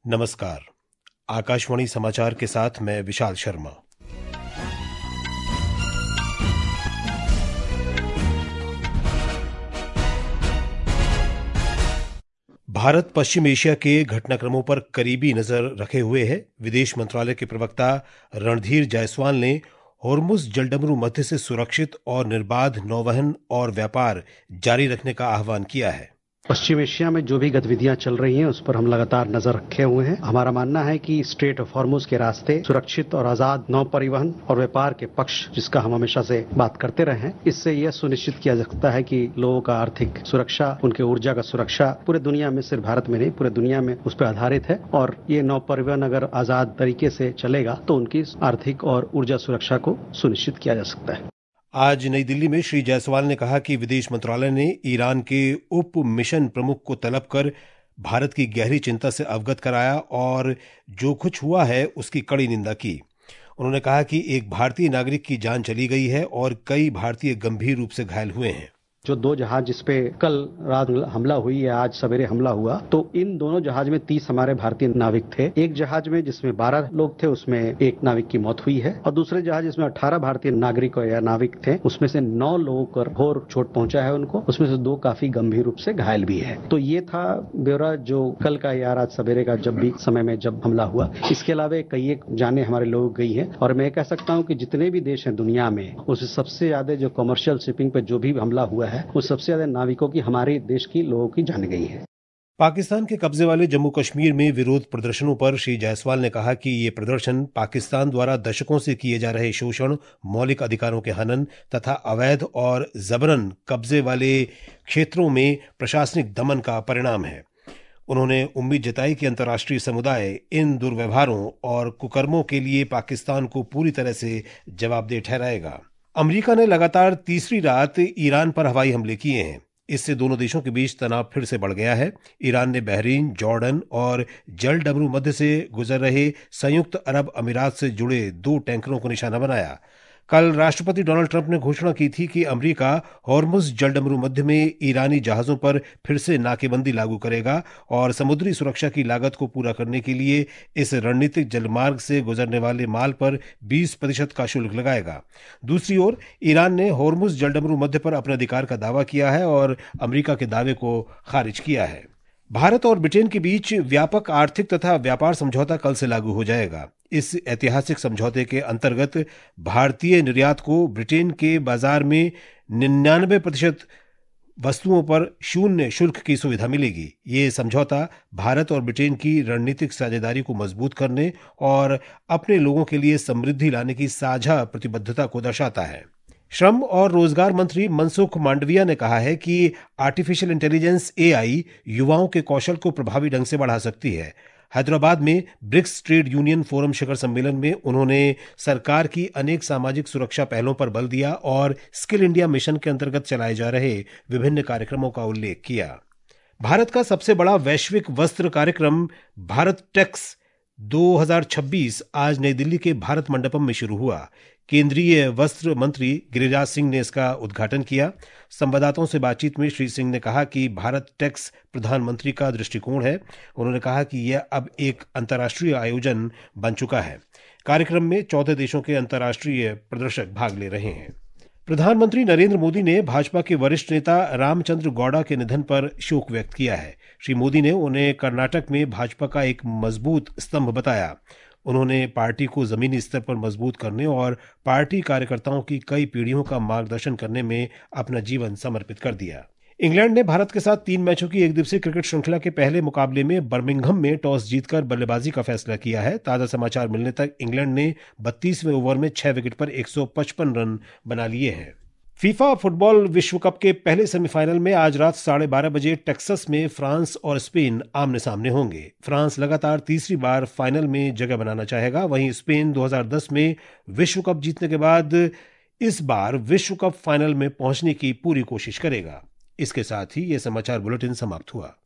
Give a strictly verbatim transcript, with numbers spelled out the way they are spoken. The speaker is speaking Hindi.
नमस्कार। आकाशवाणी समाचार के साथ मैं विशाल शर्मा। भारत पश्चिम एशिया के घटनाक्रमों पर करीबी नजर रखे हुए है। विदेश मंत्रालय के प्रवक्ता रणधीर जायसवाल ने होर्मुज जलडमरू मध्य से सुरक्षित और निर्बाध नौवहन और व्यापार जारी रखने का आह्वान किया है। पश्चिम एशिया में जो भी गतिविधियां चल रही हैं उस पर हम लगातार नजर रखे हुए हैं। हमारा मानना है कि स्ट्रेट ऑफ हॉर्मुज के रास्ते सुरक्षित और आजाद नौ परिवहन और व्यापार के पक्ष, जिसका हम हमेशा से बात करते रहे हैं, इससे यह सुनिश्चित किया जा सकता है कि लोगों का आर्थिक सुरक्षा, उनके ऊर्जा का सुरक्षा पूरे दुनिया में, सिर्फ भारत में नहीं पूरे दुनिया में उस पर आधारित है। और ये नौ परिवहन अगर आजाद तरीके से चलेगा तो उनकी आर्थिक और ऊर्जा सुरक्षा को सुनिश्चित किया जा सकता है। आज नई दिल्ली में श्री जायसवाल ने कहा कि विदेश मंत्रालय ने ईरान के उप मिशन प्रमुख को तलब कर भारत की गहरी चिंता से अवगत कराया और जो कुछ हुआ है उसकी कड़ी निंदा की। उन्होंने कहा कि एक भारतीय नागरिक की जान चली गई है और कई भारतीय गंभीर रूप से घायल हुए हैं। जो दो जहाज जिसपे कल रात हमला हुई है, आज सवेरे हमला हुआ, तो इन दोनों जहाज में तीस हमारे भारतीय नाविक थे। एक जहाज में जिसमें बारह लोग थे उसमें एक नाविक की मौत हुई है और दूसरे जहाज जिसमें अठारह भारतीय नागरिक या नाविक थे उसमें से नौ लोगों को घोर चोट पहुंचा है उनको, उसमें से दो काफी गंभीर रूप से घायल भी है। तो ये था ब्यौरा जो कल का या आज सवेरे का जब भी समय में जब हमला हुआ। इसके अलावा कई एक जाने हमारे लोग गई है और मैं कह सकता हूँ कि जितने भी देश हैं दुनिया में उससे सबसे ज्यादा जो कमर्शियल शिपिंग पे जो भी हमला हुआ है उस सबसे ज्यादा नाविकों की हमारे देश की लोगों की जान गई है। पाकिस्तान के कब्जे वाले जम्मू कश्मीर में विरोध प्रदर्शनों पर श्री जायसवाल ने कहा कि ये प्रदर्शन पाकिस्तान द्वारा दशकों से किए जा रहे शोषण, मौलिक अधिकारों के हनन तथा अवैध और जबरन कब्जे वाले क्षेत्रों में प्रशासनिक दमन का परिणाम है। उन्होंने उम्मीद जताई कि अंतर्राष्ट्रीय समुदाय इन दुर्व्यवहारों और कुकर्मों के लिए पाकिस्तान को पूरी तरह से जवाबदेह ठहराएगा। अमेरिका ने लगातार तीसरी रात ईरान पर हवाई हमले किए हैं। इससे दोनों देशों के बीच तनाव फिर से बढ़ गया है। ईरान ने बहरीन, जॉर्डन और जलडमरू मध्य से गुजर रहे संयुक्त अरब अमीरात से जुड़े दो टैंकरों को निशाना बनाया। कल राष्ट्रपति डोनाल्ड ट्रंप ने घोषणा की थी कि अमेरिका होर्मुज जलडमरू मध्य में ईरानी जहाजों पर फिर से नाकेबंदी लागू करेगा और समुद्री सुरक्षा की लागत को पूरा करने के लिए इस रणनीतिक जलमार्ग से गुजरने वाले माल पर बीस प्रतिशत का शुल्क लगाएगा। दूसरी ओर ईरान ने होर्मुज जलडमरू मध्य पर अपने अधिकार का दावा किया है और अमेरिका के दावे को खारिज किया है। भारत और ब्रिटेन के बीच व्यापक आर्थिक तथा व्यापार समझौता कल से लागू हो जाएगा। इस ऐतिहासिक समझौते के अंतर्गत भारतीय निर्यात को ब्रिटेन के बाजार में निन्यानवे प्रतिशत वस्तुओं पर शून्य शुल्क की सुविधा मिलेगी। ये समझौता भारत और ब्रिटेन की रणनीतिक साझेदारी को मजबूत करने और अपने लोगों के लिए समृद्धि लाने की साझा प्रतिबद्धता को दर्शाता है। श्रम और रोजगार मंत्री मनसुख मांडविया ने कहा है कि आर्टिफिशियल इंटेलिजेंस ए आई युवाओं के कौशल को प्रभावी ढंग से बढ़ा सकती है। हैदराबाद में ब्रिक्स ट्रेड यूनियन फोरम शिखर सम्मेलन में उन्होंने सरकार की अनेक सामाजिक सुरक्षा पहलों पर बल दिया और स्किल इंडिया मिशन के अंतर्गत चलाए जा रहे विभिन्न कार्यक्रमों का उल्लेख किया। भारत का सबसे बड़ा वैश्विक वस्त्र कार्यक्रम भारत टेक्स दो हज़ार छब्बीस आज नई दिल्ली के भारत मंडपम में शुरू हुआ। केंद्रीय वस्त्र मंत्री गिरिराज सिंह ने इसका उद्घाटन किया। संवाददाताओं से बातचीत में श्री सिंह ने कहा कि भारत टेक्स प्रधानमंत्री का दृष्टिकोण है। उन्होंने कहा कि यह अब एक अंतर्राष्ट्रीय आयोजन बन चुका है। कार्यक्रम में चौदह देशों के अंतर्राष्ट्रीय प्रदर्शक भाग ले रहे हैं। प्रधानमंत्री नरेंद्र मोदी ने भाजपा के वरिष्ठ नेता रामचंद्र गौड़ा के निधन पर शोक व्यक्त किया है। श्री मोदी ने उन्हें कर्नाटक में भाजपा का एक मजबूत स्तंभ बताया। उन्होंने पार्टी को जमीनी स्तर पर मजबूत करने और पार्टी कार्यकर्ताओं की कई पीढ़ियों का मार्गदर्शन करने में अपना जीवन समर्पित कर दिया। इंग्लैंड ने भारत के साथ तीन मैचों की एक दिवसीय क्रिकेट श्रृंखला के पहले मुकाबले में बर्मिंघम में टॉस जीतकर बल्लेबाजी का फैसला किया है। ताजा समाचार मिलने तक इंग्लैंड ने बत्तीसवें ओवर में छह विकेट पर एक सौ पचपन रन बना लिए हैं। फीफा फुटबॉल विश्व कप के पहले सेमीफाइनल में आज रात साढ़े बारह बजे टेक्सास में फ्रांस और स्पेन आमने सामने होंगे। फ्रांस लगातार तीसरी बार फाइनल में जगह बनाना चाहेगा, वहीं स्पेन दो हज़ार दस में विश्व कप जीतने के बाद इस बार विश्व कप फाइनल में पहुंचने की पूरी कोशिश करेगा। इसके साथ ही यह समाचार बुलेटिन समाप्त हुआ।